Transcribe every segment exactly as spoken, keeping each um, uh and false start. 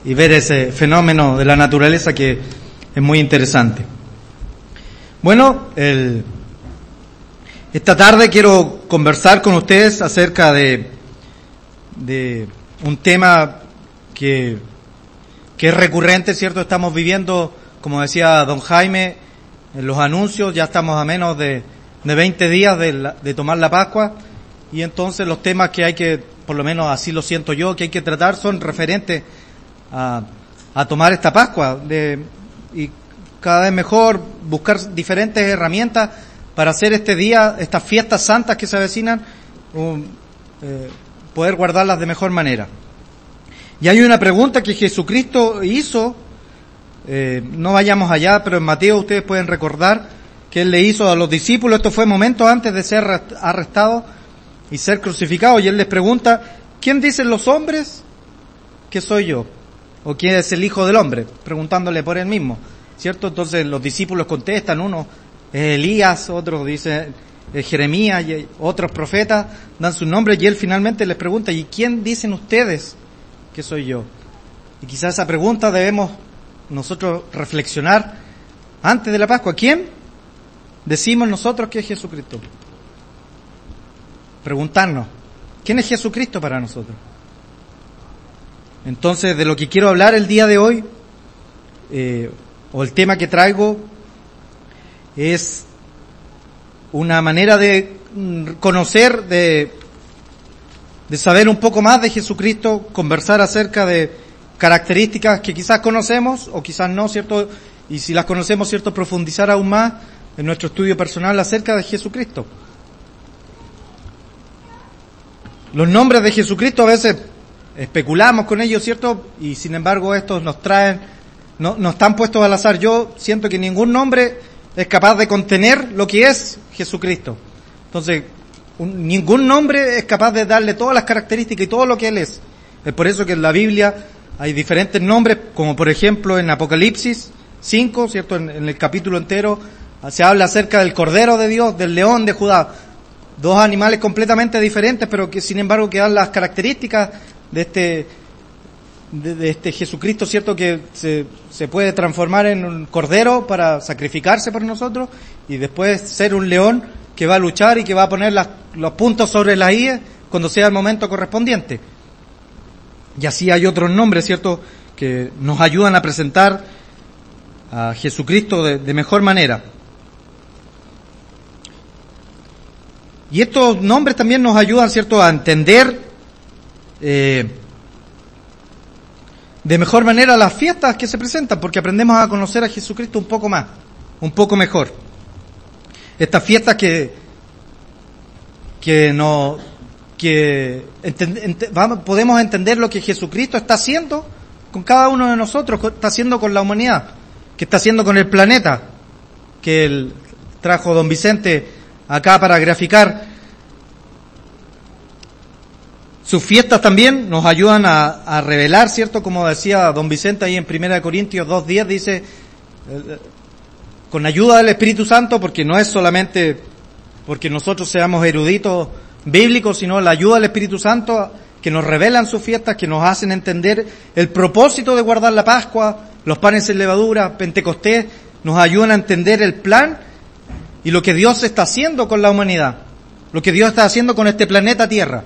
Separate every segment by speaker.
Speaker 1: y ver ese fenómeno de la naturaleza que es muy interesante. Bueno, el, esta tarde quiero conversar con ustedes acerca de, de un tema que, que es recurrente, ¿cierto? Estamos viviendo, como decía don Jaime, en los anuncios, ya estamos a menos de, de veinte días de, la, de tomar la Pascua, y entonces los temas que hay que, por lo menos así lo siento yo, que hay que tratar son referentes a, a tomar esta Pascua, de, y cada vez mejor buscar diferentes herramientas para hacer este día, estas fiestas santas que se avecinan, um, eh, poder guardarlas de mejor manera. Y hay una pregunta que Jesucristo hizo, eh, no vayamos allá, pero en Mateo ustedes pueden recordar que Él le hizo a los discípulos, esto fue momentos antes de ser arrestado y ser crucificado, y Él les pregunta, ¿quién dicen los hombres que soy yo? ¿O quién es el Hijo del Hombre? Preguntándole por Él mismo, ¿cierto? Entonces los discípulos contestan, uno es Elías, otros dicen es Jeremías, y otros profetas dan sus nombres, y Él finalmente les pregunta, ¿y quién dicen ustedes que soy yo? Y quizás esa pregunta debemos nosotros reflexionar antes de la Pascua. ¿Quién decimos nosotros que es Jesucristo? Preguntarnos, ¿quién es Jesucristo para nosotros? Entonces, de lo que quiero hablar el día de hoy, eh, o el tema que traigo, es una manera de conocer, de, de saber un poco más de Jesucristo, conversar acerca de características que quizás conocemos o quizás no, ¿cierto? Y si las conocemos, ¿cierto? Profundizar aún más en nuestro estudio personal acerca de Jesucristo. Los nombres de Jesucristo a veces especulamos con ellos, ¿cierto? Y sin embargo estos nos traen, no, no están puestos al azar. Yo siento que ningún nombre es capaz de contener lo que es Jesucristo. Entonces, un, ningún nombre es capaz de darle todas las características y todo lo que Él es. Es por eso que en la Biblia hay diferentes nombres, como por ejemplo en Apocalipsis cinco, ¿cierto? En, en el capítulo entero se habla acerca del Cordero de Dios, del León de Judá. Dos animales completamente diferentes, pero que sin embargo que dan las características de este, de, de este Jesucristo, ¿cierto? Que se, se puede transformar en un cordero para sacrificarse por nosotros y después ser un león que va a luchar y que va a poner las, los puntos sobre las íes cuando sea el momento correspondiente. Y así hay otros nombres, ¿cierto? Que nos ayudan a presentar a Jesucristo de, de mejor manera. Y estos nombres también nos ayudan, ¿cierto?, a entender eh, de mejor manera las fiestas que se presentan, porque aprendemos a conocer a Jesucristo un poco más, un poco mejor. Estas fiestas que que no que ent, ent, vamos, podemos entender lo que Jesucristo está haciendo con cada uno de nosotros, está haciendo con la humanidad, que está haciendo con el planeta, que él trajo don Vicente acá para graficar. Sus fiestas también nos ayudan a, a revelar, ¿cierto? Como decía don Vicente ahí en Primera de Corintios dos diez, dice, eh, con ayuda del Espíritu Santo, porque no es solamente porque nosotros seamos eruditos bíblicos, sino la ayuda del Espíritu Santo que nos revelan sus fiestas, que nos hacen entender el propósito de guardar la Pascua, los panes sin levadura, Pentecostés, nos ayudan a entender el plan y lo que Dios está haciendo con la humanidad, lo que Dios está haciendo con este planeta Tierra.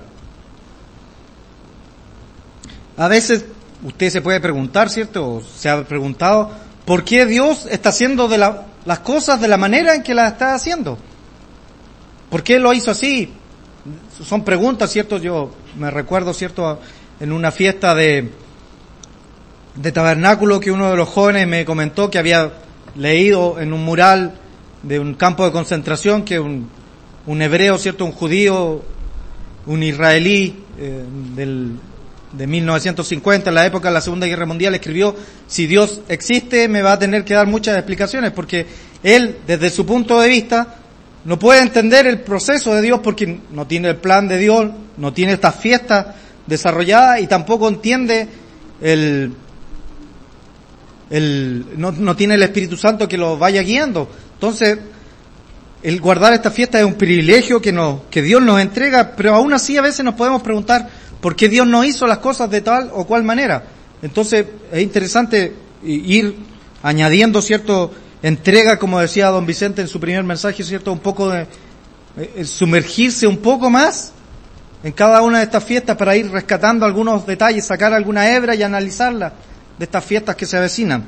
Speaker 1: A veces usted se puede preguntar, ¿cierto? O se ha preguntado, ¿por qué Dios está haciendo de la, las cosas de la manera en que las está haciendo? ¿Por qué lo hizo así? Son preguntas, ¿cierto? Yo me recuerdo, ¿cierto? En una fiesta de, de tabernáculo que uno de los jóvenes me comentó que había leído en un mural de un campo de concentración que un, un hebreo, ¿cierto? Un judío, un israelí eh, del, de mil novecientos cincuenta, en la época de la Segunda Guerra Mundial, escribió, si Dios existe me va a tener que dar muchas explicaciones, porque él, desde su punto de vista, no puede entender el proceso de Dios porque no tiene el plan de Dios, no tiene estas fiestas desarrolladas y tampoco entiende el, el no, no tiene el Espíritu Santo que lo vaya guiando. Entonces, el guardar esta fiesta es un privilegio que nos, que Dios nos entrega, pero aún así a veces nos podemos preguntar por qué Dios no hizo las cosas de tal o cual manera. Entonces, es interesante ir añadiendo, ¿cierto?, entrega, como decía don Vicente en su primer mensaje, ¿cierto?, un poco de eh, sumergirse un poco más en cada una de estas fiestas para ir rescatando algunos detalles, sacar alguna hebra y analizarla de estas fiestas que se avecinan.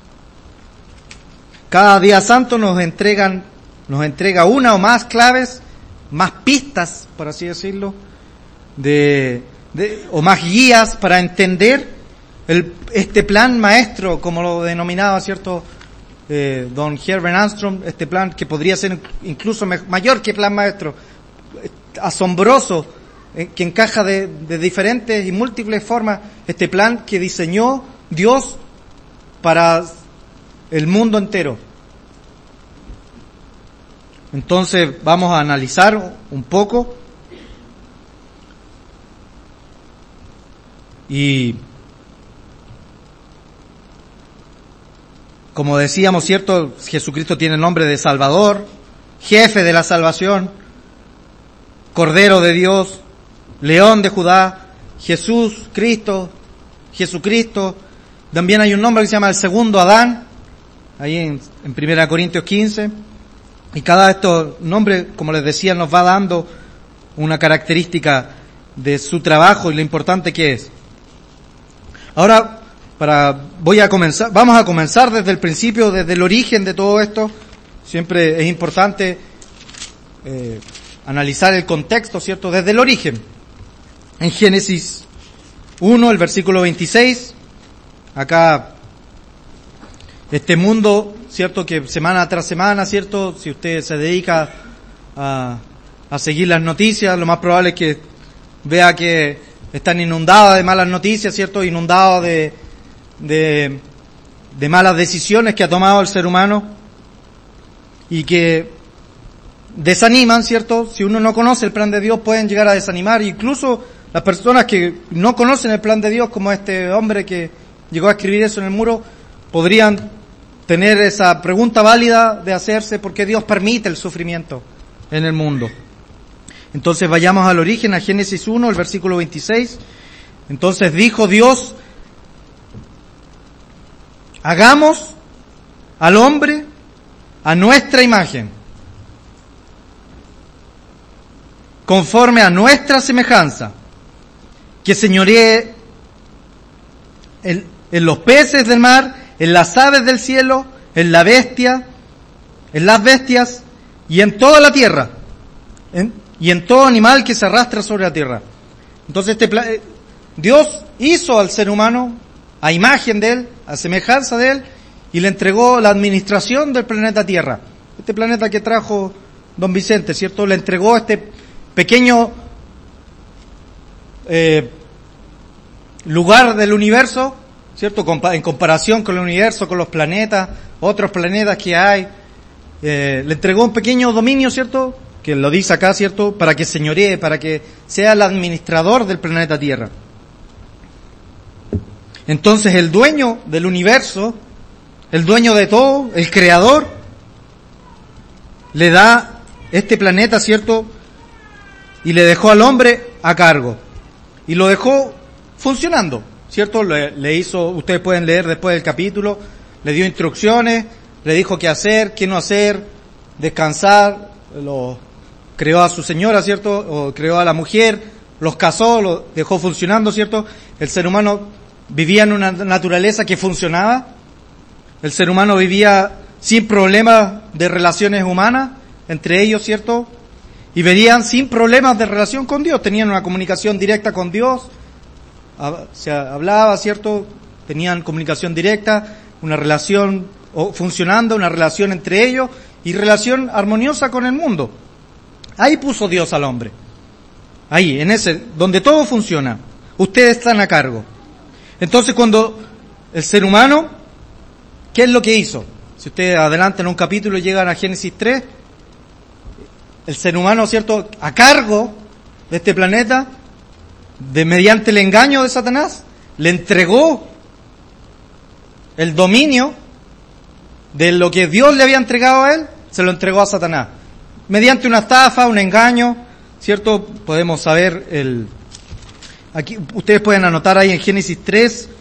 Speaker 1: Cada día santo nos entregan, nos entrega una o más claves, más pistas, por así decirlo, de, de o más guías para entender el, este plan maestro, como lo denominaba, ¿cierto?, eh, don Herbert Armstrong, este plan que podría ser incluso me, mayor que plan maestro, asombroso, eh, que encaja de, de diferentes y múltiples formas, este plan que diseñó Dios para el mundo entero. Entonces vamos a analizar un poco y, como decíamos, ¿cierto?, Jesucristo tiene el nombre de Salvador, jefe de la salvación, Cordero de Dios, León de Judá, Jesús, Cristo, Jesucristo. También hay un nombre que se llama el segundo Adán, ahí en, en Primera Corintios quince. Y cada de estos nombres, como les decía, nos va dando una característica de su trabajo y lo importante que es. Ahora, para, voy a comenzar, vamos a comenzar desde el principio, desde el origen de todo esto. Siempre es importante eh, analizar el contexto, ¿cierto?, desde el origen. En Génesis uno, el versículo veintiséis, acá, este mundo, ¿cierto?, que semana tras semana, ¿cierto?, si usted se dedica a, a seguir las noticias, lo más probable es que vea que están inundadas de malas noticias, ¿cierto?, inundadas de, de, de malas decisiones que ha tomado el ser humano y que desaniman, ¿cierto? Si uno no conoce el plan de Dios, pueden llegar a desanimar. Incluso las personas que no conocen el plan de Dios, como este hombre que llegó a escribir eso en el muro, podrían tener esa pregunta válida de hacerse: ¿por qué Dios permite el sufrimiento en el mundo? Entonces vayamos al origen, a Génesis uno, el versículo veintiséis. Entonces dijo Dios: hagamos al hombre a nuestra imagen, conforme a nuestra semejanza, que señoree en, en los peces del mar, en las aves del cielo, en la bestia, en las bestias, y en toda la tierra, en, y en todo animal que se arrastra sobre la tierra. Entonces este plan, Dios hizo al ser humano a imagen de él, a semejanza de él, y le entregó la administración del planeta Tierra. Este planeta que trajo don Vicente, ¿cierto? Le entregó este pequeño eh, lugar del universo, ¿cierto?, en comparación con el universo, con los planetas, otros planetas que hay. Eh, le entregó un pequeño dominio, ¿cierto?, que lo dice acá, ¿cierto?, para que señoree, para que sea el administrador del planeta Tierra. Entonces el dueño del universo, el dueño de todo, el creador, le da este planeta, ¿cierto?, y le dejó al hombre a cargo. Y lo dejó funcionando, ¿cierto? Le, le hizo, ustedes pueden leer después del capítulo, le dio instrucciones, le dijo qué hacer, qué no hacer, descansar, lo creó a su señora, ¿cierto? O creó a la mujer, los casó, lo dejó funcionando, ¿cierto? El ser humano vivía en una naturaleza que funcionaba. El ser humano vivía sin problemas de relaciones humanas entre ellos, ¿cierto? Y vivían sin problemas de relación con Dios. Tenían una comunicación directa con Dios. Se hablaba, ¿cierto? Tenían comunicación directa, una relación funcionando, una relación entre ellos y relación armoniosa con el mundo. Ahí puso Dios al hombre. Ahí, en ese, donde todo funciona. Ustedes están a cargo. Entonces cuando el ser humano, ¿qué es lo que hizo? Si ustedes adelantan un capítulo y llegan a Génesis tres, el ser humano, ¿cierto?, a cargo de este planeta, de mediante el engaño de Satanás, le entregó el dominio de lo que Dios le había entregado a él, se lo entregó a Satanás. Mediante una estafa, un engaño, ¿cierto? Podemos saber el... Aquí ustedes pueden anotar ahí en Génesis tres,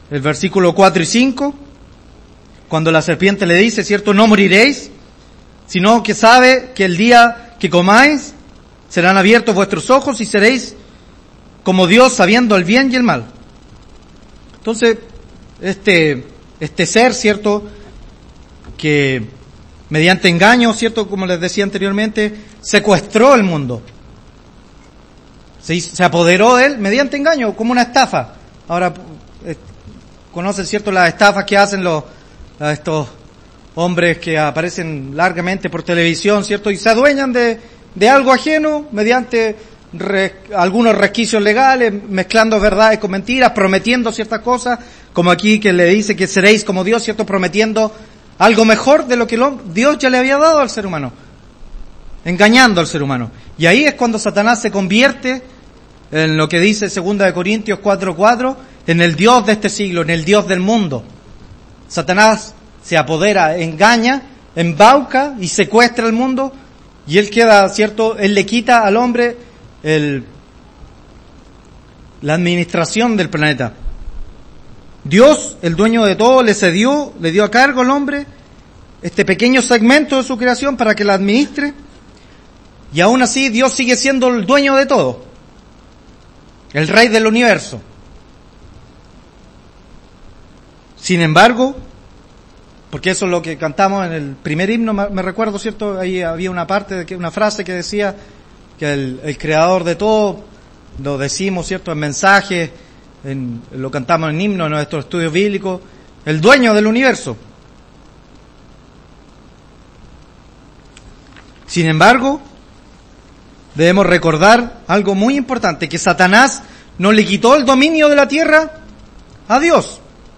Speaker 1: el versículo cuatro y cinco, cuando la serpiente le dice, cierto, no moriréis, sino que sabe que el día que comáis serán abiertos vuestros ojos y seréis como Dios sabiendo el bien y el mal. Entonces, este, este ser, cierto, que mediante engaño, cierto, como les decía anteriormente, secuestró el mundo. Se, se apoderó de él mediante engaño, como una estafa. Ahora, eh, conocen, cierto, las estafas que hacen los, estos hombres que aparecen largamente por televisión, cierto, y se adueñan de, de algo ajeno mediante re, algunos resquicios legales, mezclando verdades con mentiras, prometiendo ciertas cosas, como aquí que le dice que seréis como Dios, cierto, prometiendo algo mejor de lo que lo, Dios ya le había dado al ser humano, engañando al ser humano. Y ahí es cuando Satanás se convierte en lo que dice segunda de Corintios cuatro cuatro, en el Dios de este siglo, en el Dios del mundo. Satanás se apodera, engaña, embauca y secuestra el mundo, y él queda, cierto, él le quita al hombre el, la administración del planeta. Dios, el dueño de todo, le cedió, le dio a cargo al hombre este pequeño segmento de su creación para que la administre, y aún así Dios sigue siendo el dueño de todo, el rey del universo. Sin embargo, porque eso es lo que cantamos en el primer himno, me recuerdo, ¿cierto? Ahí había una parte, de que, una frase que decía que el, el creador de todo, lo decimos, ¿cierto? En mensajes, en, lo cantamos en himno, en nuestros estudios bíblicos, el dueño del universo. Sin embargo, debemos recordar algo muy importante, que Satanás no le quitó el dominio de la tierra a Dios,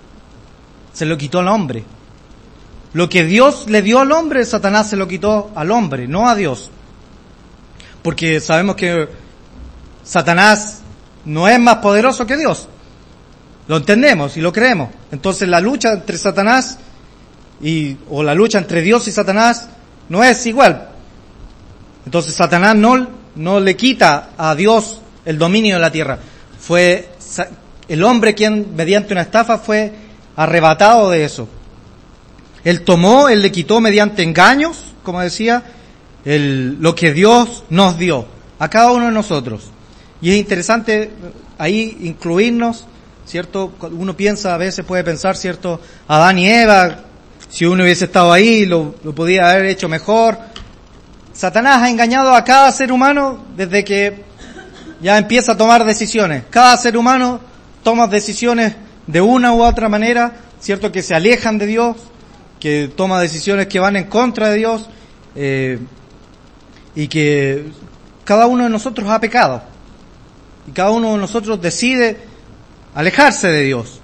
Speaker 1: se lo quitó al hombre. Lo que Dios le dio al hombre, Satanás se lo quitó al hombre, no a Dios. Porque sabemos que Satanás no es más poderoso que Dios. Lo entendemos y lo creemos. Entonces la lucha entre Satanás y, o la lucha entre Dios y Satanás no es igual. Entonces Satanás no, no le quita a Dios el dominio de la tierra. Fue el hombre quien, mediante una estafa, fue arrebatado de eso. Él tomó, él le quitó mediante engaños, como decía, el, lo que Dios nos dio a cada uno de nosotros. Y es interesante ahí incluirnos, ¿cierto? Uno piensa, a veces puede pensar, ¿cierto? Adán y Eva, si uno hubiese estado ahí, lo, lo podía haber hecho mejor. Satanás ha engañado a cada ser humano desde que ya empieza a tomar decisiones. Cada ser humano toma decisiones de una u otra manera, ¿cierto? Que se alejan de Dios, que toma decisiones que van en contra de Dios, eh, y que cada uno de nosotros ha pecado. Y cada uno de nosotros decide alejarse de Dios.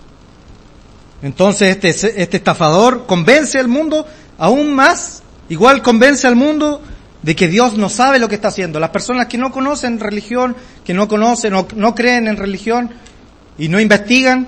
Speaker 1: Entonces este, este estafador convence al mundo aún más, igual convence al mundo de que Dios no sabe lo que está haciendo. Las personas que no conocen religión, que no conocen o no creen en religión y no investigan,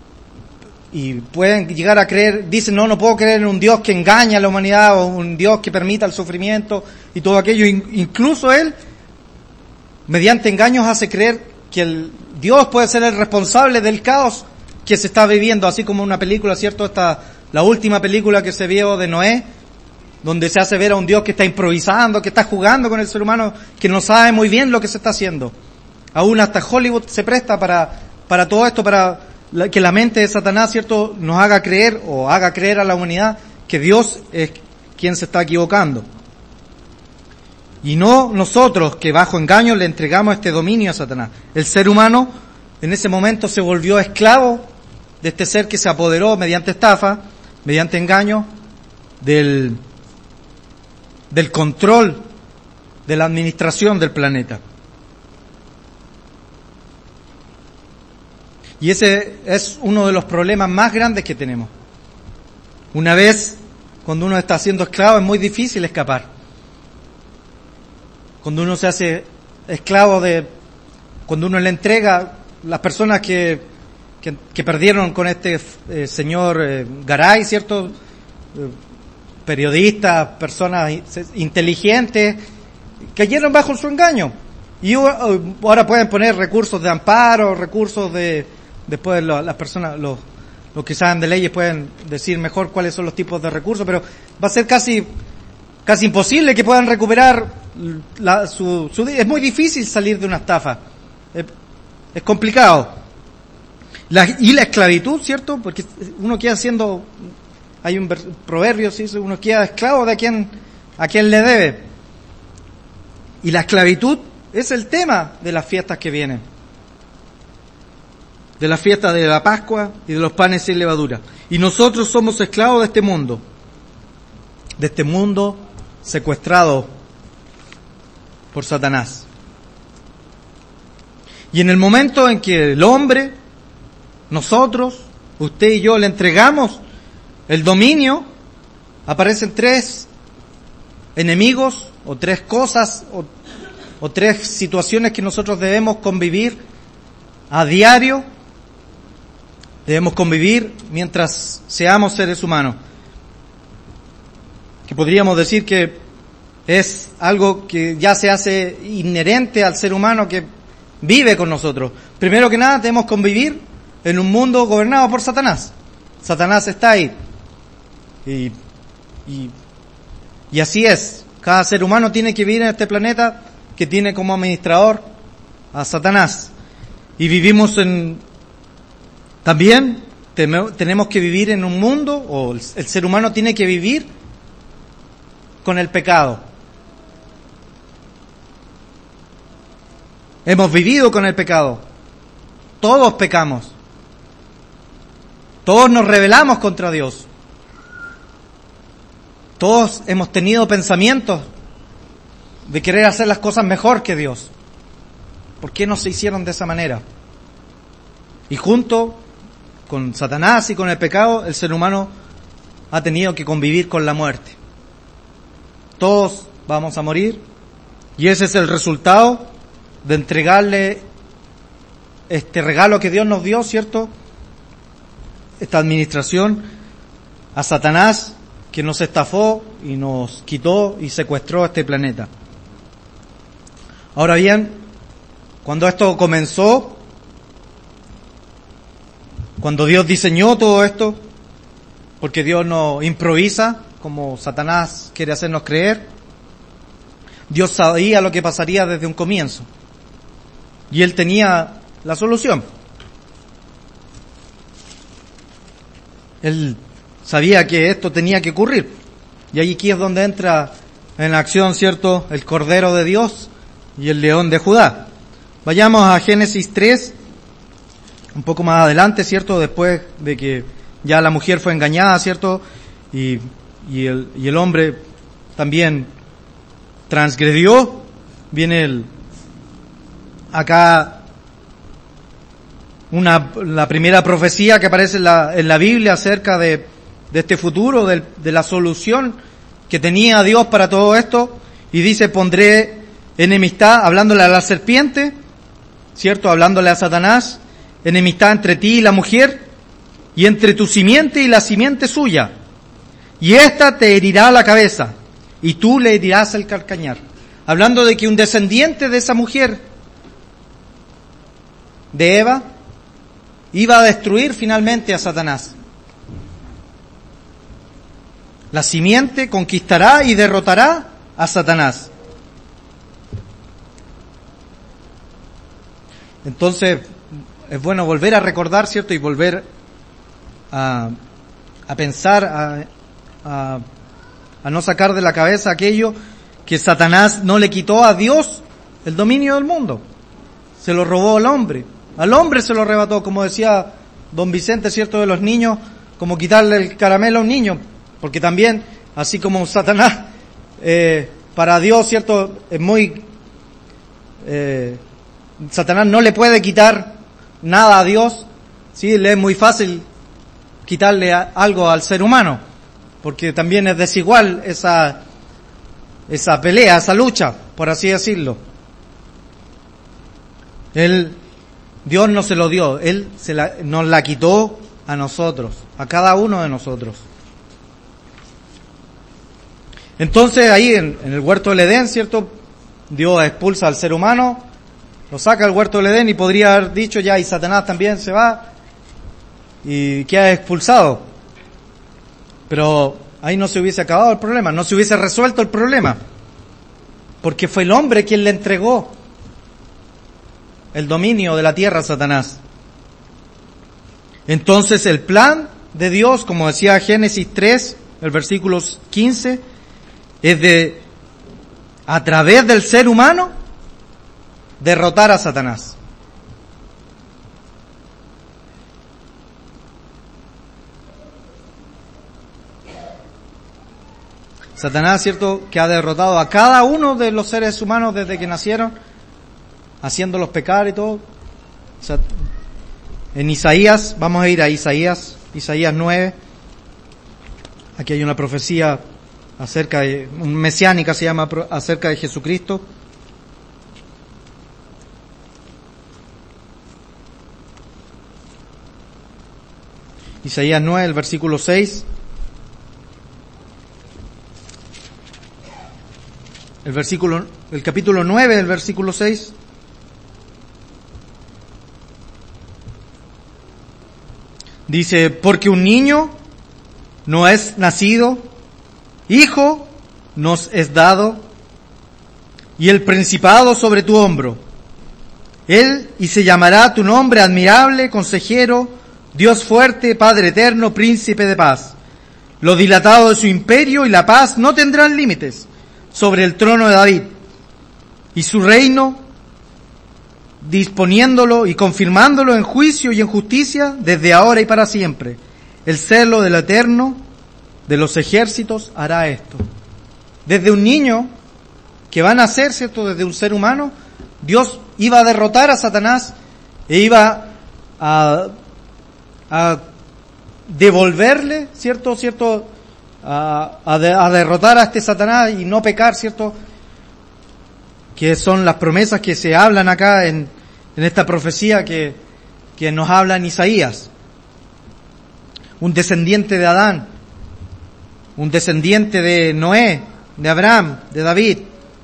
Speaker 1: y pueden llegar a creer, dicen, no, no puedo creer en un Dios que engaña a la humanidad, o un Dios que permita el sufrimiento y todo aquello. Incluso él, mediante engaños, hace creer que el Dios puede ser el responsable del caos que se está viviendo, así como una película, ¿cierto? Esta, la última película que se vio de Noé, donde se hace ver a un Dios que está improvisando, que está jugando con el ser humano, que no sabe muy bien lo que se está haciendo. Aún hasta Hollywood se presta para, para todo esto, para que la mente de Satanás, ¿cierto?, nos haga creer o haga creer a la humanidad que Dios es quien se está equivocando. Y no nosotros, que bajo engaño le entregamos este dominio a Satanás. El ser humano en ese momento se volvió esclavo de este ser que se apoderó mediante estafa, mediante engaño, del, del control de la administración del planeta. Y ese es uno de los problemas más grandes que tenemos. Una vez, cuando uno está siendo esclavo, es muy difícil escapar. Cuando uno se hace esclavo de, cuando uno le entrega, las personas que, que, que perdieron con este eh, señor eh, Garay, ¿cierto? Eh, periodistas, personas inteligentes, cayeron bajo su engaño. Y ahora pueden poner recursos de amparo, recursos de, después lo, las personas, los, los que saben de leyes pueden decir mejor cuáles son los tipos de recursos, pero va a ser casi, casi imposible que puedan recuperar la, su, su, es muy difícil salir de una estafa. Es, es complicado. La, y la esclavitud, ¿cierto? Porque uno queda siendo, hay un proverbio, ¿sí? Uno queda esclavo de quien, a quien le debe. Y la esclavitud es el tema de las fiestas que vienen. De las fiestas de la Pascua y de los panes sin levadura. Y nosotros somos esclavos de este mundo. De este mundo secuestrado por Satanás. Y en el momento en que el hombre, nosotros, usted y yo le entregamos el dominio, aparecen tres enemigos o tres cosas o, o tres situaciones que nosotros debemos convivir a diario, debemos convivir mientras seamos seres humanos. Que podríamos decir que es algo que ya se hace inherente al ser humano que vive con nosotros. Primero que nada, debemos convivir en un mundo gobernado por Satanás. Satanás está ahí. Y, y, y así es. Cada ser humano tiene que vivir en este planeta que tiene como administrador a Satanás. Y vivimos en... También tenemos que vivir en un mundo, o el, el ser humano tiene que vivir con el pecado. Hemos vivido con el pecado. Todos pecamos. Todos nos rebelamos contra Dios. Todos hemos tenido pensamientos de querer hacer las cosas mejor que Dios. ¿Por qué no se hicieron de esa manera? Y junto con Satanás y con el pecado, el ser humano ha tenido que convivir con la muerte. Todos vamos a morir y ese es el resultado de entregarle este regalo que Dios nos dio, ¿cierto? Esta administración a Satanás, que nos estafó y nos quitó y secuestró este planeta. Ahora bien, cuando esto comenzó, cuando Dios diseñó todo esto, porque Dios no improvisa, como Satanás quiere hacernos creer, Dios sabía lo que pasaría desde un comienzo. Y Él tenía la solución. Él sabía que esto tenía que ocurrir. Y ahí aquí es donde entra en acción, ¿cierto?, el Cordero de Dios y el León de Judá. Vayamos a Génesis tres, un poco más adelante, ¿cierto?, después de que ya la mujer fue engañada, ¿cierto?, y, y, el, y el hombre también transgredió. Viene el, acá una, la primera profecía que aparece en la, en la Biblia acerca de, de este futuro, de, de la solución que tenía Dios para todo esto, y dice: pondré enemistad, hablándole a la serpiente, ¿cierto?, hablándole a Satanás, enemistad entre ti y la mujer, y entre tu simiente y la simiente suya, y ésta te herirá la cabeza, y tú le herirás el calcañar. Hablando de que un descendiente de esa mujer, de Eva, iba a destruir finalmente a Satanás. La simiente conquistará y derrotará a Satanás. Entonces, es bueno volver a recordar, ¿cierto?, y volver a, a pensar, a, a, a no sacar de la cabeza aquello que Satanás no le quitó a Dios el dominio del mundo. Se lo robó al hombre. Al hombre se lo arrebató, como decía don Vicente, ¿cierto?, de los niños, como quitarle el caramelo a un niño. Porque también, así como Satanás, eh, para Dios, ¿cierto?, es muy... Eh, Satanás no le puede quitar nada a Dios, sí, le es muy fácil quitarle a, algo al ser humano, porque también es desigual esa, esa pelea, esa lucha, por así decirlo. Él, Dios no se lo dio, Él se la, nos la quitó a nosotros, a cada uno de nosotros. Entonces ahí en, en el huerto del Edén, ¿cierto?, Dios expulsa al ser humano, lo saca del huerto del Edén y podría haber dicho ya, y Satanás también se va, y queda expulsado. Pero ahí no se hubiese acabado el problema, no se hubiese resuelto el problema, porque fue el hombre quien le entregó el dominio de la tierra a Satanás. Entonces el plan de Dios, como decía Génesis tres, el versículo quince, es de, a través del ser humano, derrotar a Satanás. Satanás, cierto, que ha derrotado a cada uno de los seres humanos desde que nacieron, haciéndolos pecar y todo. En Isaías, vamos a ir a Isaías, Isaías nueve. Aquí hay una profecía acerca de, un mesiánica se llama, acerca de Jesucristo. Isaías nueve, el versículo seis. El versículo, el capítulo nueve, el versículo seis. Dice, porque un niño no es nacido, hijo nos es dado, y el principado sobre tu hombro. Él y se llamará tu nombre admirable, consejero, Dios fuerte, Padre eterno, príncipe de paz. Lo dilatado de su imperio y la paz no tendrán límites sobre el trono de David, y su reino, disponiéndolo y confirmándolo en juicio y en justicia desde ahora y para siempre. El celo del Eterno de los ejércitos hará esto. Desde un niño que va a nacer, ¿cierto?, desde un ser humano, Dios iba a derrotar a Satanás e iba a, a devolverle, ¿cierto?, cierto, a, a, de, a derrotar a este Satanás y no pecar, ¿cierto?, que son las promesas que se hablan acá en, en esta profecía que, que nos habla en Isaías. Un descendiente de Adán, un descendiente de Noé, de Abraham, de David.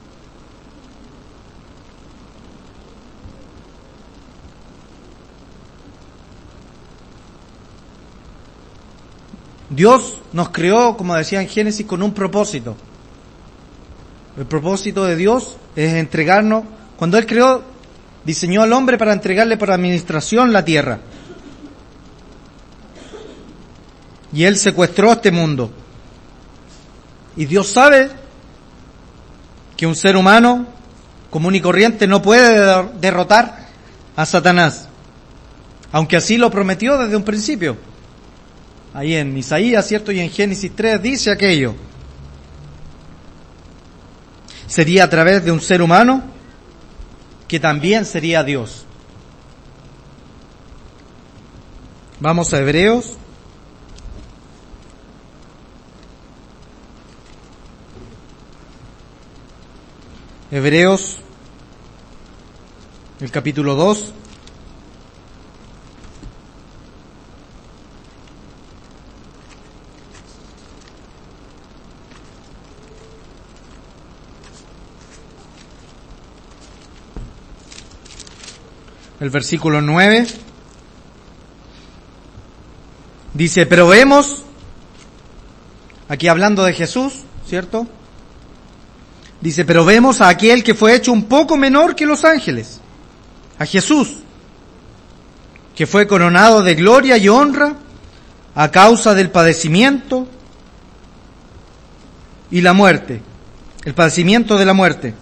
Speaker 1: Dios nos creó, como decía en Génesis, con un propósito. El propósito de Dios es entregarnos, cuando Él creó, diseñó al hombre para entregarle por administración la tierra. Y Él secuestró este mundo. Y Dios sabe que un ser humano común y corriente no puede derrotar a Satanás, aunque así lo prometió desde un principio. Ahí en Isaías, ¿cierto? Y en Génesis tres dice aquello. Sería a través de un ser humano que también sería Dios. Vamos a Hebreos. Hebreos, el capítulo dos. El versículo nueve. Dice, pero vemos, aquí hablando de Jesús, ¿cierto? Dice, pero vemos a aquel que fue hecho un poco menor que los ángeles, a Jesús, que fue coronado de gloria y honra a causa del padecimiento y la muerte, el padecimiento de la muerte.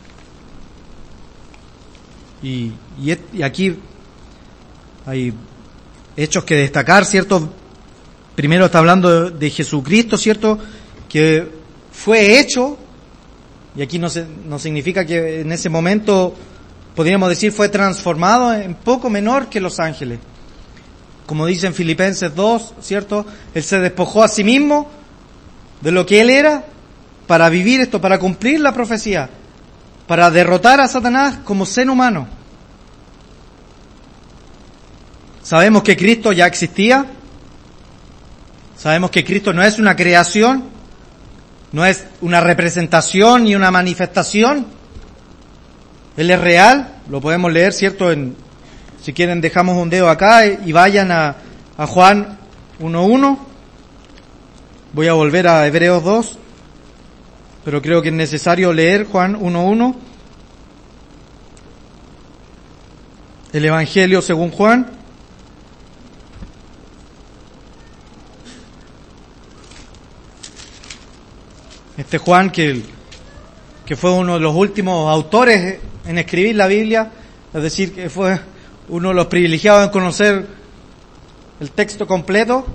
Speaker 1: Y, y, y aquí hay hechos que destacar, ¿cierto? Primero está hablando de, de Jesucristo, ¿cierto? Que fue hecho, y aquí no, se, no significa que en ese momento, podríamos decir, fue transformado en poco menor que los ángeles. Como dice en Filipenses dos, ¿cierto? Él se despojó a sí mismo de lo que él era para vivir esto, para cumplir la profecía, para derrotar a Satanás como ser humano. Sabemos que Cristo ya existía. Sabemos que Cristo no es una creación, no es una representación ni una manifestación. Él es real, lo podemos leer, ¿cierto? En, si quieren dejamos un dedo acá y vayan a, a Juan uno uno. Voy a volver a Hebreos dos, pero creo que es necesario leer Juan uno uno. El Evangelio según Juan. Este Juan que, que fue uno de los últimos autores en escribir la Biblia, es decir, que fue uno de los privilegiados en conocer el texto completo.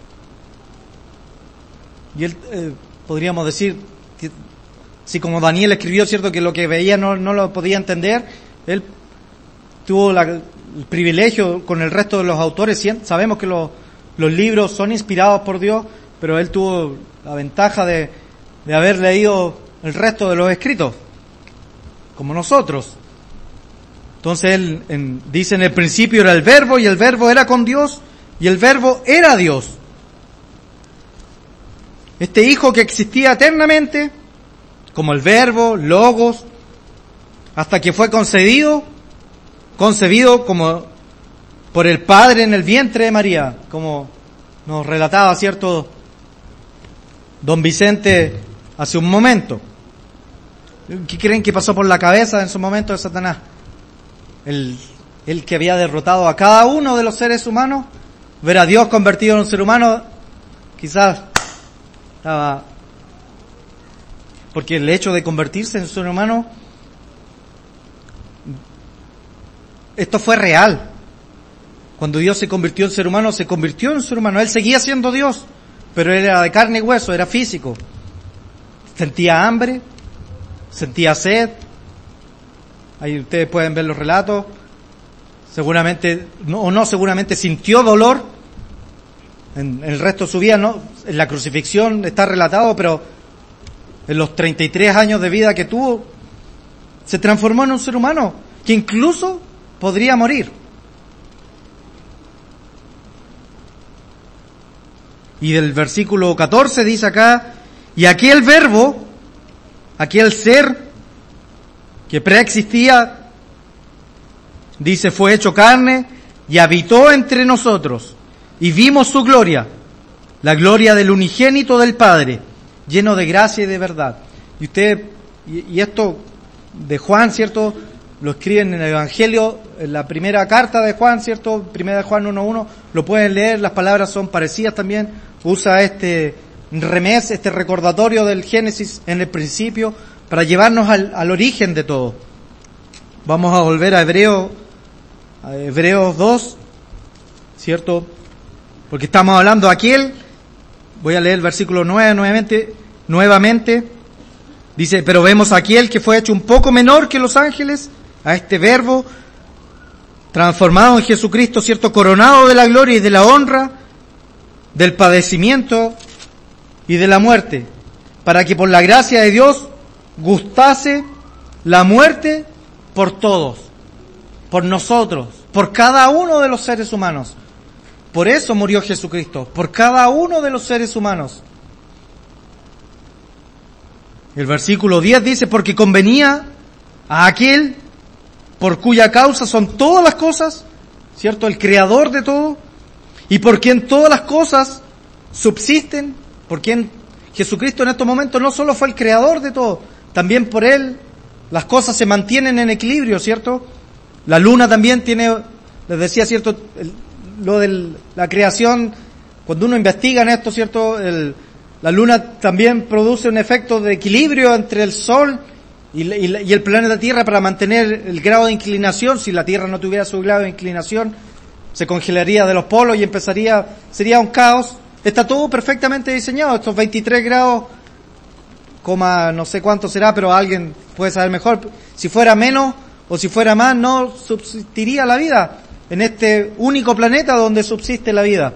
Speaker 1: Y él, eh, podríamos decir, que, si como Daniel escribió, cierto, que lo que veía no, no lo podía entender, él tuvo la, el privilegio con el resto de los autores. Sabemos que los, los libros son inspirados por Dios, pero él tuvo la ventaja de, de haber leído el resto de los escritos, como nosotros. Entonces él en, dice, en el principio era el Verbo, y el Verbo era con Dios, y el Verbo era Dios. Este Hijo que existía eternamente, como el Verbo, Logos, hasta que fue concebido, concebido como por el Padre en el vientre de María, como nos relataba, cierto, don Vicente hace un momento. ¿Qué creen que pasó por la cabeza en su momento de Satanás? El, el que había derrotado a cada uno de los seres humanos, ver a Dios convertido en un ser humano, quizás estaba... Porque el hecho de convertirse en un ser humano, esto fue real. Cuando Dios se convirtió en ser humano, se convirtió en ser humano. Él seguía siendo Dios, pero él era de carne y hueso, era físico. Sentía hambre, sentía sed. Ahí ustedes pueden ver los relatos. Seguramente, no, o no, seguramente sintió dolor. En, en el resto de su vida, no, en la crucifixión está relatado, pero en los treinta y tres años de vida que tuvo, se transformó en un ser humano que incluso podría morir. Y del versículo catorce dice acá, y aquel Verbo, aquel ser que preexistía, dice, fue hecho carne y habitó entre nosotros, y vimos su gloria, la gloria del unigénito del Padre, lleno de gracia y de verdad. Y usted, y, y esto de Juan, ¿cierto?, lo escriben en el Evangelio, en la primera carta de Juan, ¿cierto?, primera de Juan uno uno, lo pueden leer, las palabras son parecidas también, usa este remés, este recordatorio del Génesis en el principio, para llevarnos al, al origen de todo. Vamos a volver a Hebreo, a Hebreos dos, ¿cierto?, porque estamos hablando de aquel. Voy a leer el versículo nueve nuevamente, nuevamente. Dice, pero vemos a aquel que fue hecho un poco menor que los ángeles, a este Verbo, transformado en Jesucristo, cierto, coronado de la gloria y de la honra, del padecimiento y de la muerte, para que por la gracia de Dios gustase la muerte por todos, por nosotros, por cada uno de los seres humanos. Por eso murió Jesucristo, por cada uno de los seres humanos. El versículo diez dice, porque convenía a aquel por cuya causa son todas las cosas, ¿cierto?, el creador de todo, y por quien todas las cosas subsisten, por quien Jesucristo en estos momentos no solo fue el creador de todo, también por él las cosas se mantienen en equilibrio, ¿cierto? La luna también tiene, les decía, ¿cierto?, el, lo de la creación, cuando uno investiga en esto, ¿cierto?, el, la luna también produce un efecto de equilibrio entre el sol y, y, y el planeta Tierra para mantener el grado de inclinación. Si la Tierra no tuviera su grado de inclinación, se congelaría de los polos y empezaría, sería un caos. Está todo perfectamente diseñado, estos veintitrés grados, coma no sé cuánto será, pero alguien puede saber mejor. Si fuera menos o si fuera más, no subsistiría la vida en este único planeta donde subsiste la vida.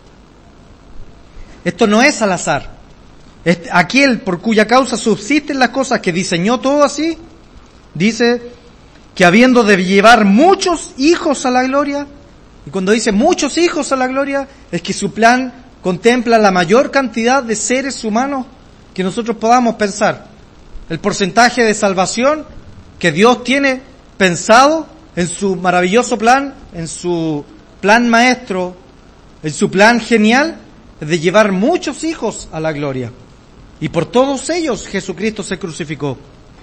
Speaker 1: Esto no es al azar. Este, aquel por cuya causa subsisten las cosas, que diseñó todo así, dice que habiendo de llevar muchos hijos a la gloria, y cuando dice muchos hijos a la gloria, es que su plan contempla la mayor cantidad de seres humanos que nosotros podamos pensar. El porcentaje de salvación que Dios tiene pensado en su maravilloso plan, en su plan maestro, en su plan genial de llevar muchos hijos a la gloria. Y por todos ellos Jesucristo se crucificó.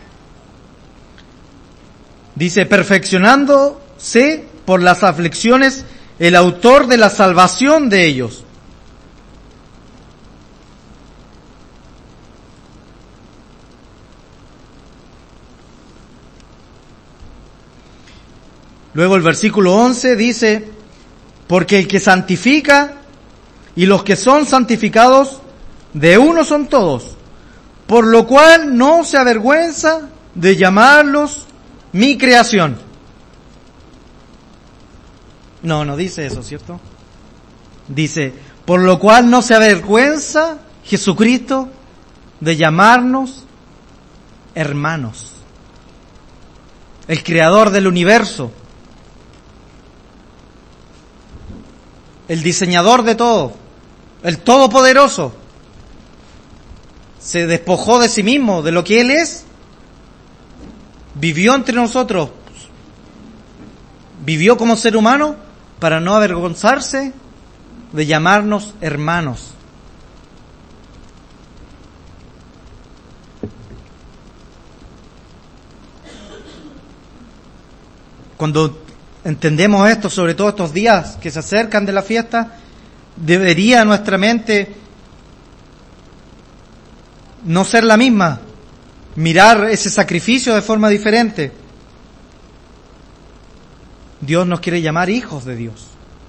Speaker 1: Dice, perfeccionándose por las aflicciones, el autor de la salvación de ellos. Luego el versículo once dice, porque el que santifica y los que son santificados, de uno son todos, por lo cual no se avergüenza de llamarlos mi creación. No, no dice eso, ¿cierto? Dice, por lo cual no se avergüenza Jesucristo de llamarnos hermanos. El creador del universo, el diseñador de todo, el todopoderoso, se despojó de sí mismo, de lo que Él es, vivió entre nosotros, vivió como ser humano para no avergonzarse de llamarnos hermanos. Cuando entendemos esto, sobre todo estos días que se acercan de la fiesta, debería nuestra mente no ser la misma, mirar ese sacrificio de forma diferente. Dios nos quiere llamar hijos de Dios,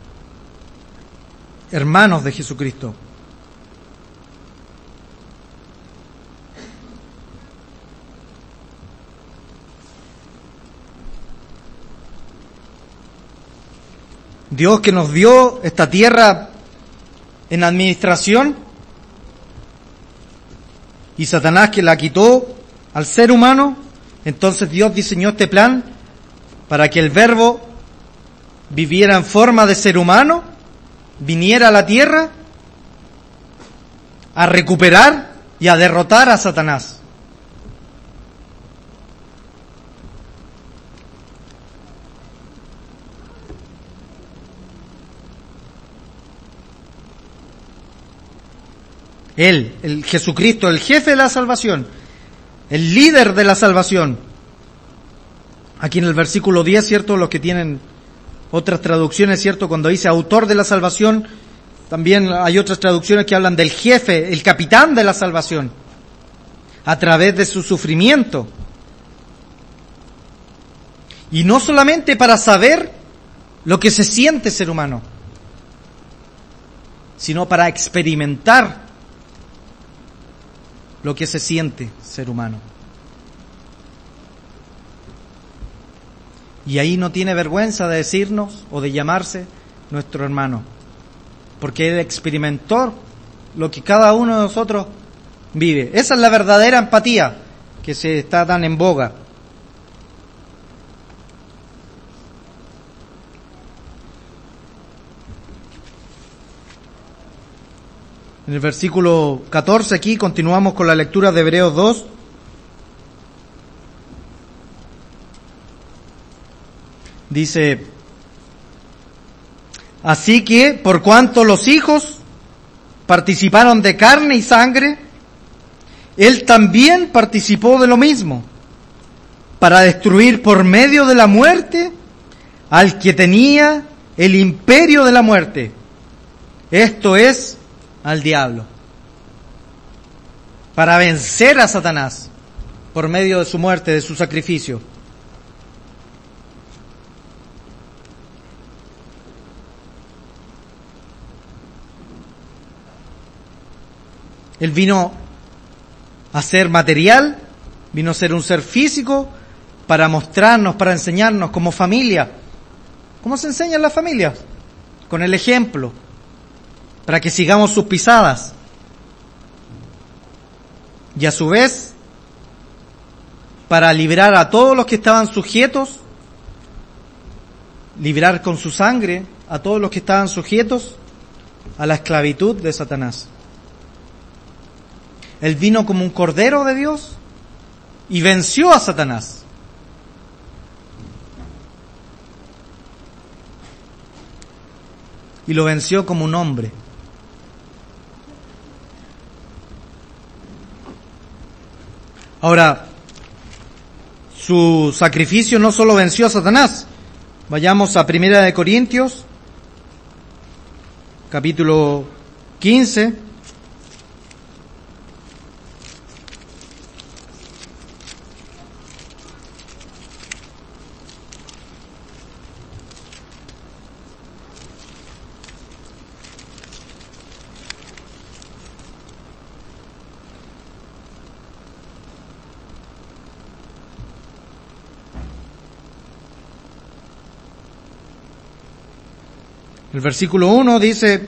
Speaker 1: hermanos de Jesucristo. Dios que nos dio esta tierra en administración y Satanás que la quitó al ser humano, entonces Dios diseñó este plan para que el Verbo viviera en forma de ser humano, viniera a la tierra a recuperar y a derrotar a Satanás. Él, el Jesucristo, el jefe de la salvación, el líder de la salvación. Aquí en el versículo diez, ¿cierto? Los que tienen otras traducciones, ¿cierto? Cuando dice autor de la salvación, también hay otras traducciones que hablan del jefe, el capitán de la salvación, a través de su sufrimiento. Y no solamente para saber lo que se siente ser humano, sino para experimentar lo que se siente ser humano. Y ahí no tiene vergüenza de decirnos o de llamarse nuestro hermano, porque Él experimentó lo que cada uno de nosotros vive. Esa es la verdadera empatía que se está tan en boga. En el versículo catorce aquí continuamos con la lectura de Hebreos dos. Dice, así que por cuanto los hijos participaron de carne y sangre, Él también participó de lo mismo, para destruir por medio de la muerte al que tenía el imperio de la muerte, esto es, al diablo, para vencer a Satanás por medio de su muerte, de su sacrificio. Él vino a ser material, vino a ser un ser físico para mostrarnos, para enseñarnos como familia. ¿Cómo se enseñan las familias? Con el ejemplo, para que sigamos sus pisadas. Y a su vez, para librar a todos los que estaban sujetos, librar con su sangre a todos los que estaban sujetos a la esclavitud de Satanás. Él vino como un cordero de Dios y venció a Satanás. y lo venció como un hombre. Ahora, su sacrificio no solo venció a Satanás. Vayamos a Primera de Corintios, capítulo quince. El versículo uno dice: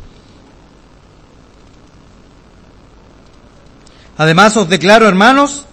Speaker 1: además os declaro, hermanos,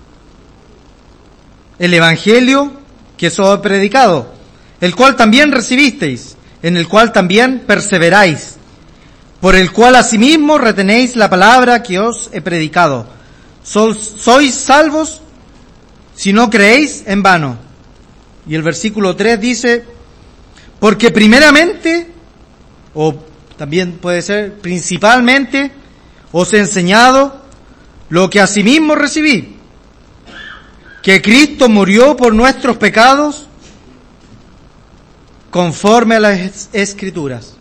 Speaker 1: el evangelio que os he predicado, el cual también recibisteis, en el cual también perseveráis, por el cual asimismo retenéis la palabra que os he predicado. Sois salvos si no creéis en vano. Y el versículo tres dice: porque primeramente, o también puede ser principalmente, os he enseñado lo que asimismo recibí, que Cristo murió por nuestros pecados conforme a las Escrituras.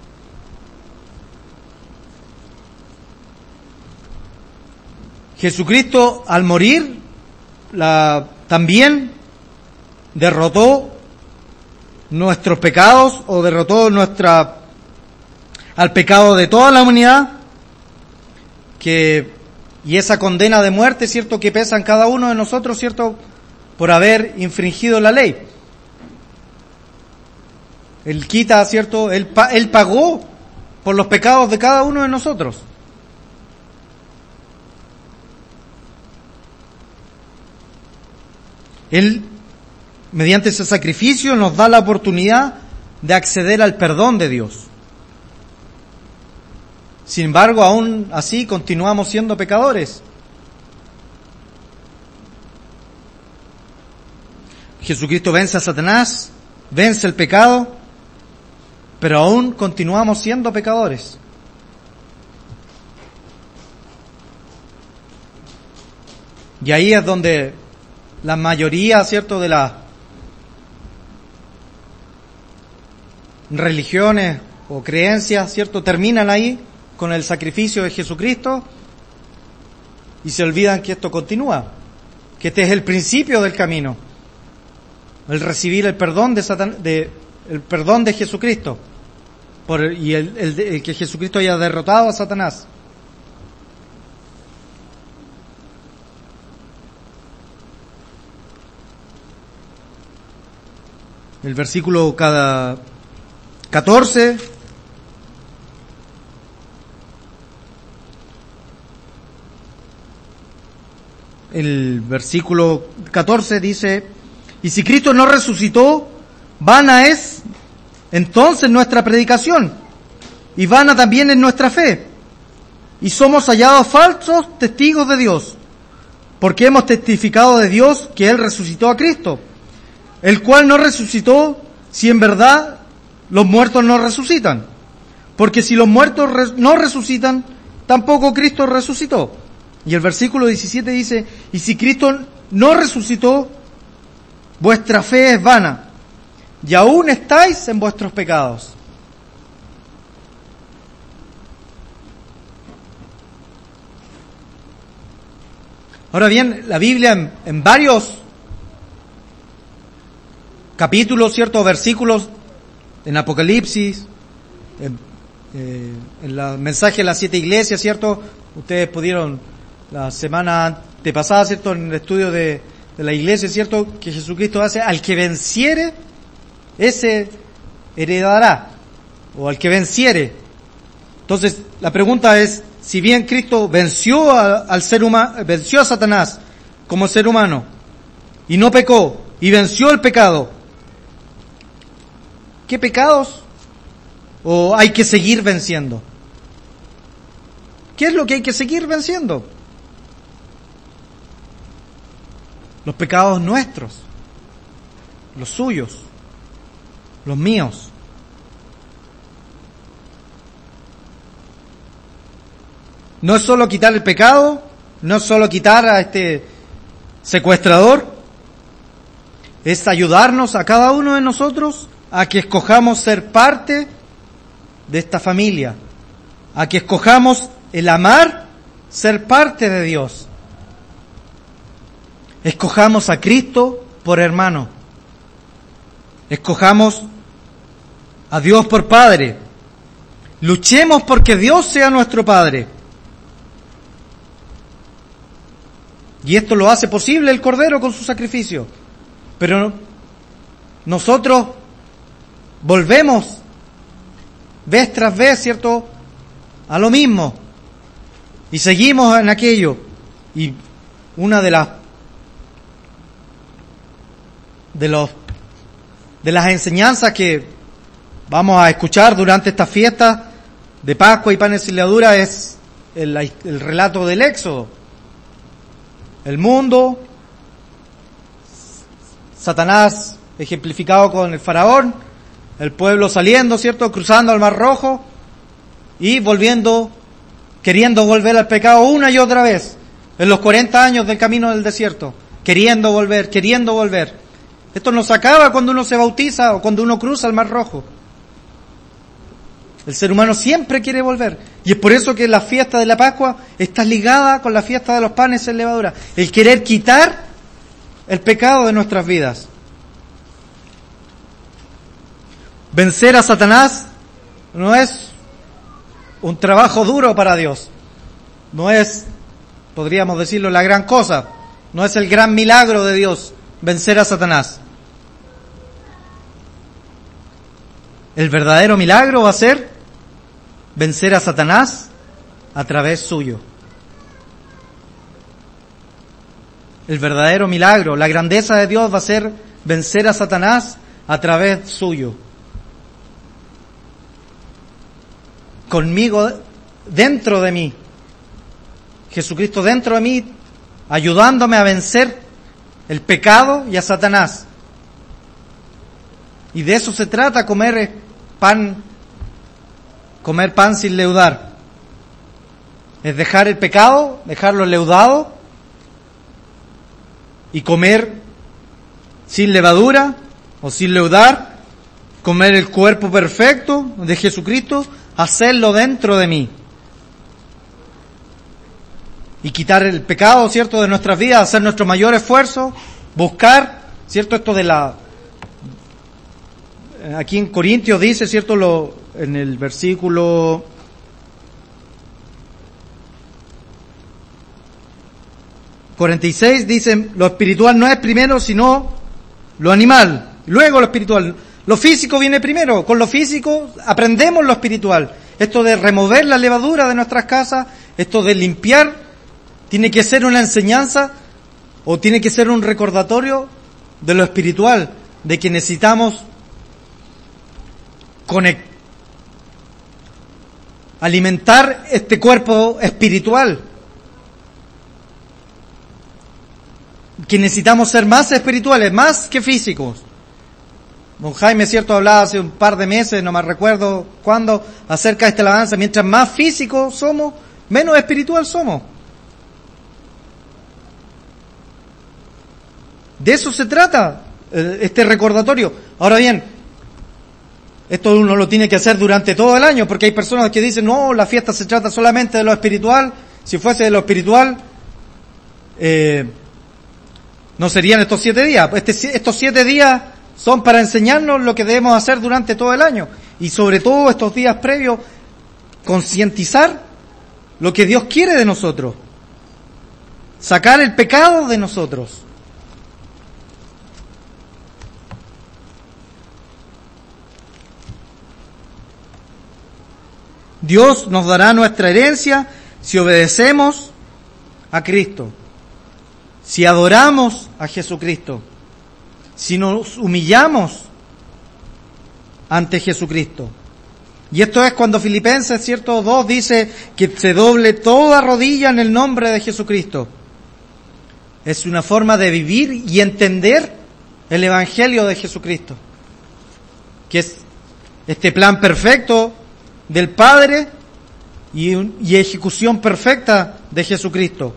Speaker 1: Jesucristo, al morir, la, también derrotó nuestros pecados, o derrotó nuestra al pecado de toda la humanidad, que y esa condena de muerte, cierto, que pesa en cada uno de nosotros, cierto, por haber infringido la ley. Él quita, cierto, él, él pagó por los pecados de cada uno de nosotros. Él, mediante ese sacrificio, nos da la oportunidad de acceder al perdón de Dios. Sin embargo, aún así continuamos siendo pecadores. Jesucristo vence a Satanás, vence el pecado, pero aún continuamos siendo pecadores. Y ahí es donde la mayoría, cierto, de las religiones o creencias, cierto, terminan ahí con el sacrificio de Jesucristo y se olvidan que esto continúa, que este es el principio del camino, el recibir el perdón de Satan, de el perdón de Jesucristo, por el, y el, el, el que Jesucristo haya derrotado a Satanás. El versículo cada catorce el versículo catorce dice: y si Cristo no resucitó, vana es entonces nuestra predicación, y vana también es nuestra fe, y somos hallados falsos testigos de Dios, porque hemos testificado de Dios que Él resucitó a Cristo, el cual no resucitó si en verdad los muertos no resucitan, porque si los muertos res- no resucitan, tampoco Cristo resucitó. Y el versículo diecisiete dice: y si Cristo no resucitó, vuestra fe es vana, y aún estáis en vuestros pecados. Ahora bien, la Biblia en, en varios capítulos, ciertos versículos, en Apocalipsis, en, eh, en el mensaje de las siete iglesias, cierto, ustedes pudieron la semana antepasada, cierto, en el estudio de, de la iglesia, cierto, que Jesucristo hace: al que venciere, ese heredará, o al que venciere. Entonces, la pregunta es: si bien Cristo venció a, al ser humano, venció a Satanás como ser humano, y no pecó, y venció el pecado, ¿qué pecados o hay que seguir venciendo? ¿Qué es lo que hay que seguir venciendo? Los pecados nuestros, los suyos, los míos. no es solo quitar el pecado, no es solo quitar a este secuestrador, es ayudarnos a cada uno de nosotros a que escojamos ser parte de esta familia, a que escojamos el amar, ser parte de Dios. Escojamos a Cristo por hermano. Escojamos a Dios por Padre. Luchemos porque Dios sea nuestro Padre. Y esto lo hace posible el Cordero con su sacrificio. Pero nosotros volvemos vez tras vez, ¿cierto?, a lo mismo. Y seguimos en aquello. Y una de las de los de las enseñanzas que vamos a escuchar durante estas fiestas de Pascua y Panes sin Levadura es el, el relato del Éxodo. El mundo, Satanás ejemplificado con el faraón, el pueblo saliendo, ¿cierto?, cruzando al Mar Rojo y volviendo, queriendo volver al pecado una y otra vez, en los cuarenta años del camino del desierto, queriendo volver, queriendo volver. Esto no se acaba cuando uno se bautiza o cuando uno cruza el Mar Rojo. El ser humano siempre quiere volver. Y es por eso que la fiesta de la Pascua está ligada con la fiesta de los panes sin levadura. El querer quitar el pecado de nuestras vidas. Vencer a Satanás no es un trabajo duro para Dios. No es, podríamos decirlo, la gran cosa. No es el gran milagro de Dios vencer a Satanás. El verdadero milagro va a ser vencer a Satanás a través suyo. El verdadero milagro, la grandeza de Dios va a ser vencer a Satanás a través suyo. Conmigo, dentro de mí. Jesucristo dentro de mí, ayudándome a vencer el pecado y a Satanás. Y de eso se trata, comer pan, comer pan sin leudar. Es dejar el pecado, dejarlo leudado y comer sin levadura o sin leudar, comer el cuerpo perfecto de Jesucristo, hacerlo dentro de mí. Y quitar el pecado, ¿cierto?, de nuestras vidas, hacer nuestro mayor esfuerzo, buscar, ¿cierto?, esto de la... Aquí en Corintios dice, ¿cierto?, lo, en el versículo cuarenta y seis dice, lo espiritual no es primero, sino lo animal, luego lo espiritual. Lo físico viene primero, con lo físico aprendemos lo espiritual. Esto de remover la levadura de nuestras casas, esto de limpiar, tiene que ser una enseñanza o tiene que ser un recordatorio de lo espiritual, de que necesitamos conect- alimentar este cuerpo espiritual, que necesitamos ser más espirituales, más que físicos. Don Jaime, cierto, hablaba hace un par de meses, no me recuerdo cuándo, acerca de esta alabanza. Mientras más físicos somos, menos espiritual somos. De eso se trata este recordatorio. Ahora bien, esto uno lo tiene que hacer durante todo el año, porque hay personas que dicen, no, la fiesta se trata solamente de lo espiritual. Si fuese de lo espiritual, eh, no serían estos siete días. Este, estos siete días son para enseñarnos lo que debemos hacer durante todo el año. Y sobre todo estos días previos, concientizar lo que Dios quiere de nosotros. Sacar el pecado de nosotros. Dios nos dará nuestra herencia si obedecemos a Cristo, si adoramos a Jesucristo, si nos humillamos ante Jesucristo. Y esto es cuando Filipenses, cierto, dos dice que se doble toda rodilla en el nombre de Jesucristo. Es una forma de vivir y entender el Evangelio de Jesucristo, que es este plan perfecto del Padre y, y ejecución perfecta de Jesucristo.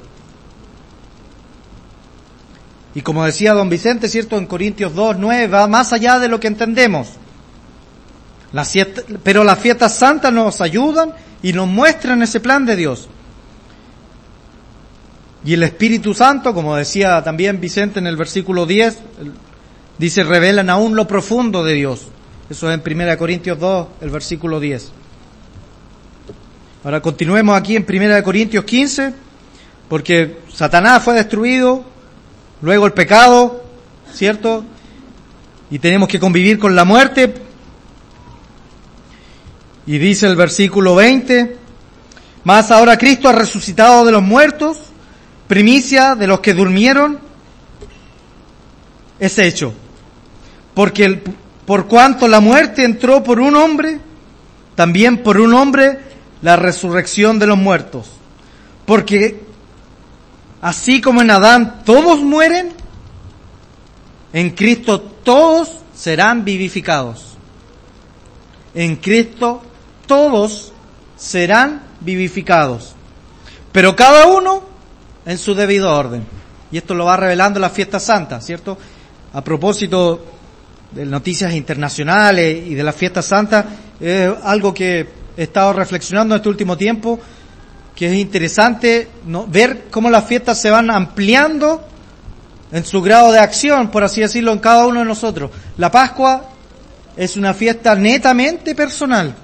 Speaker 1: Y como decía don Vicente, ¿cierto? En Corintios dos, nueve, va más allá de lo que entendemos. Las fiesta, pero las fiestas santas nos ayudan y nos muestran ese plan de Dios. Y el Espíritu Santo, como decía también Vicente en el versículo diez, dice, revelan aún lo profundo de Dios. Eso es en primera Corintios dos, el versículo diez. Ahora continuemos aquí en primera Corintios quince, porque Satanás fue destruido, luego el pecado, ¿cierto? Y tenemos que convivir con la muerte. Y dice el versículo veinte, mas ahora Cristo ha resucitado de los muertos, primicia de los que durmieron, es hecho. Porque el, por cuanto la muerte entró por un hombre, también por un hombre la resurrección de los muertos. Porque así como en Adán todos mueren, en Cristo todos serán vivificados. En Cristo todos serán vivificados. Pero cada uno en su debido orden. Y esto lo va revelando la fiesta santa, ¿cierto? A propósito de noticias internacionales y de la fiesta santa, es algo que he estado reflexionando en este último tiempo, que es interesante, ¿no?, ver cómo las fiestas se van ampliando en su grado de acción, por así decirlo, en cada uno de nosotros. La Pascua es una fiesta netamente personal.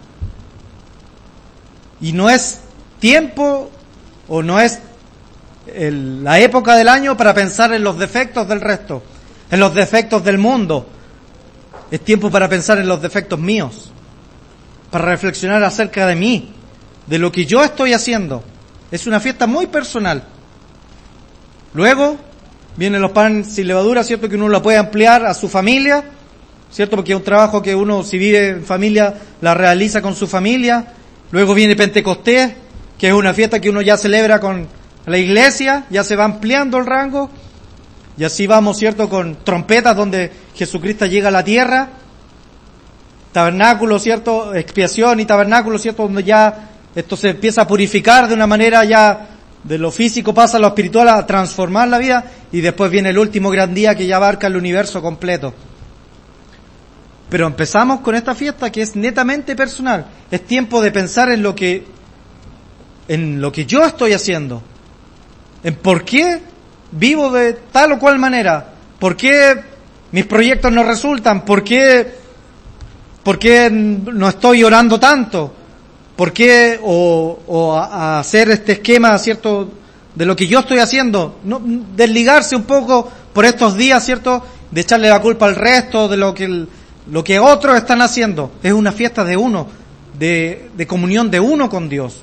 Speaker 1: Y no es tiempo o no es el, la época del año para pensar en los defectos del resto, en los defectos del mundo. Es tiempo para pensar en los defectos míos, para reflexionar acerca de mí, de lo que yo estoy haciendo. Es una fiesta muy personal. Luego vienen los panes sin levadura, ¿cierto? Que uno la puede ampliar a su familia, ¿cierto? Porque es un trabajo que uno, si vive en familia, la realiza con su familia. Luego viene Pentecostés, que es una fiesta que uno ya celebra con la iglesia, ya se va ampliando el rango. Y así vamos, ¿cierto? Con trompetas donde Jesucristo llega a la tierra. Tabernáculo, ¿cierto? Expiación y tabernáculo, ¿cierto? Donde ya esto se empieza a purificar de una manera ya de lo físico pasa a lo espiritual, a transformar la vida. Y después viene el último gran día que ya abarca el universo completo. Pero empezamos con esta fiesta que es netamente personal. Es tiempo de pensar en lo que, en lo que yo estoy haciendo. En por qué vivo de tal o cual manera. ¿Por qué mis proyectos no resultan? ¿Por qué, por qué no estoy orando tanto? ¿Por qué o, o a, a hacer este esquema, ¿cierto?, de lo que yo estoy haciendo? No, desligarse un poco por estos días, ¿cierto?, de echarle la culpa al resto, de lo que el, lo que otros están haciendo. Es una fiesta de uno, de, de comunión de uno con Dios.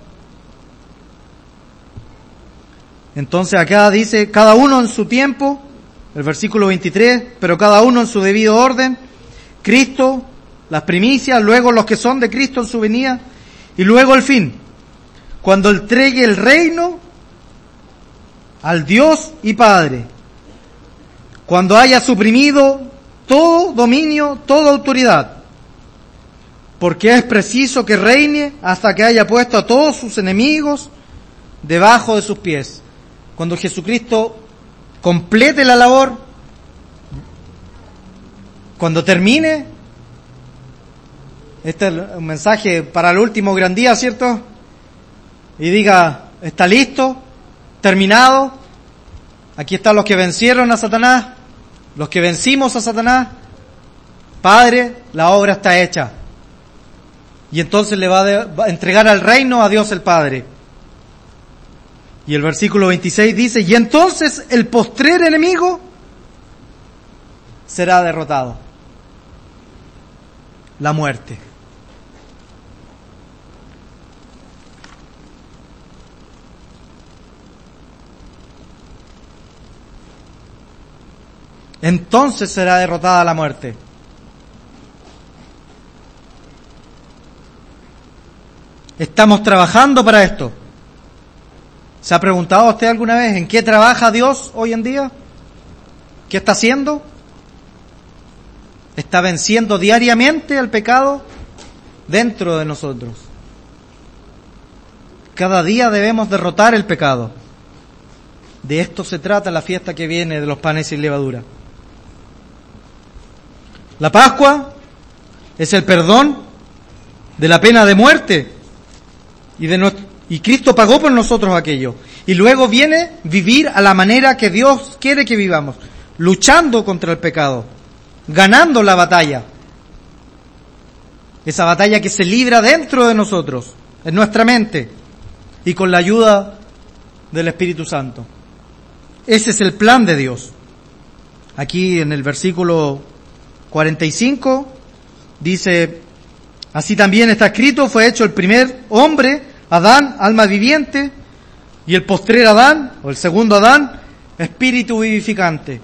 Speaker 1: Entonces acá dice, cada uno en su tiempo, el versículo veintitrés, pero cada uno en su debido orden, Cristo, las primicias, luego los que son de Cristo en su venida, y luego el fin, cuando entregue el reino al Dios y Padre, cuando haya suprimido todo dominio, toda autoridad, porque es preciso que reine hasta que haya puesto a todos sus enemigos debajo de sus pies. Cuando Jesucristo complete la labor, cuando termine, este es un mensaje para el último gran día, ¿cierto? Y diga, está listo, terminado, aquí están los que vencieron a Satanás, los que vencimos a Satanás, Padre, la obra está hecha. Y entonces le va a, de, va a entregar al reino a Dios el Padre. Y el versículo veintiséis dice, y entonces el postrer enemigo será derrotado. La muerte. Entonces será derrotada la muerte. Estamos trabajando para esto. ¿Se ha preguntado usted alguna vez en qué trabaja Dios hoy en día? ¿Qué está haciendo? ¿Está venciendo diariamente el pecado dentro de nosotros? Cada día debemos derrotar el pecado. De esto se trata la fiesta que viene de los panes sin levadura. La Pascua es el perdón de la pena de muerte y de nuestro, y Cristo pagó por nosotros aquello. Y luego viene vivir a la manera que Dios quiere que vivamos, luchando contra el pecado, ganando la batalla. Esa batalla que se libra dentro de nosotros, en nuestra mente, y con la ayuda del Espíritu Santo. Ese es el plan de Dios. Aquí en el versículo cuarenta y cinco dice: así también está escrito, fue hecho el primer hombre, Adán, alma viviente, y el postrer Adán, o el segundo Adán, espíritu vivificante.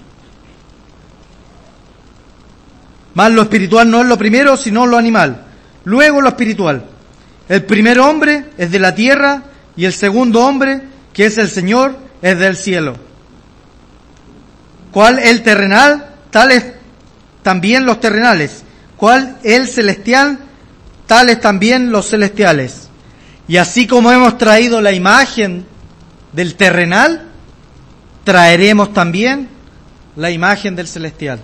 Speaker 1: Más lo espiritual no es lo primero, sino lo animal. Luego lo espiritual. El primer hombre es de la tierra, y el segundo hombre, que es el Señor, es del cielo. ¿Cuál el terrenal? Tales también los terrenales. ¿Cuál el celestial? Tales también los celestiales. Y así como hemos traído la imagen del terrenal, traeremos también la imagen del celestial.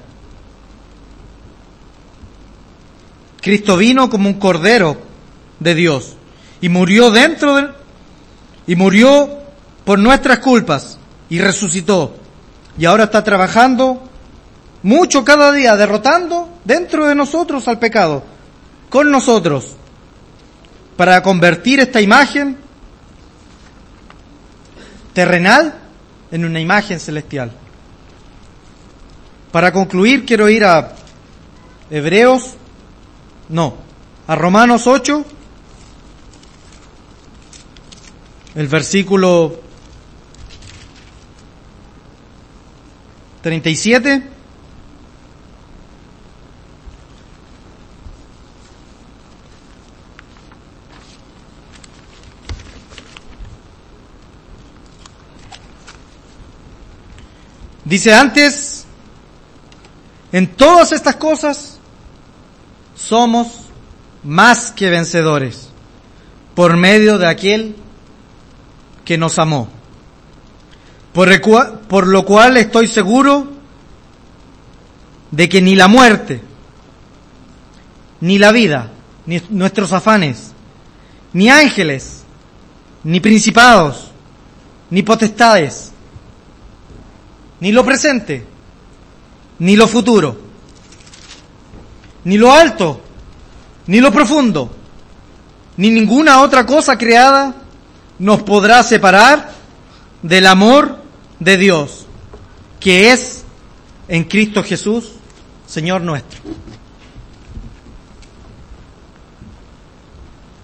Speaker 1: Cristo vino como un cordero de Dios y murió dentro de, y murió por nuestras culpas y resucitó. Y ahora está trabajando mucho cada día, derrotando dentro de nosotros al pecado, con nosotros, para convertir esta imagen terrenal en una imagen celestial. Para concluir, quiero ir a Hebreos, no, a Romanos ocho, el versículo treinta y siete. Dice: antes, en todas estas cosas, somos más que vencedores, por medio de aquel que nos amó. Por, el cual, por lo cual estoy seguro de que ni la muerte, ni la vida, ni nuestros afanes, ni ángeles, ni principados, ni potestades, ni lo presente, ni lo futuro, ni lo alto, ni lo profundo, ni ninguna otra cosa creada nos podrá separar del amor de Dios, que es en Cristo Jesús, Señor nuestro.